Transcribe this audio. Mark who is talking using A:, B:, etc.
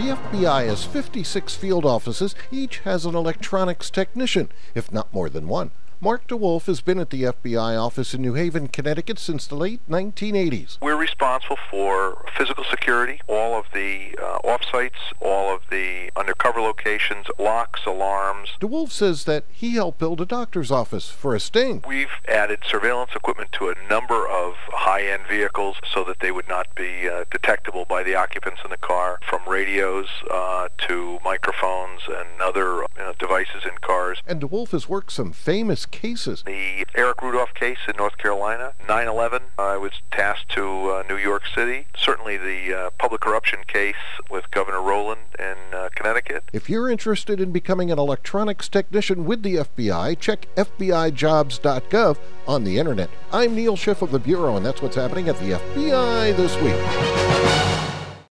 A: The FBI has 56 field offices. Each has an electronics technician, if not more than one. Mark DeWolf has been at the FBI office in New Haven, Connecticut since the late 1980s.
B: We're responsible for physical security, all of the off-sites, all of the undercover locations, locks, alarms.
A: DeWolf says that he helped build a doctor's office for a sting.
B: We've added surveillance equipment to a number of high-end vehicles so that they would not be detectable by the occupants in the car, from radios to microphones and other devices in cars.
A: And DeWolf has worked some famous cases.
B: The Eric Rudolph case in North Carolina, 9/11, I was tasked to New York City. Certainly the public corruption case with Governor Rowland in Connecticut.
A: If you're interested in becoming an electronics technician with the FBI, check FBIjobs.gov on the internet. I'm Neil Schiff of the Bureau, and that's what's happening at the FBI this week.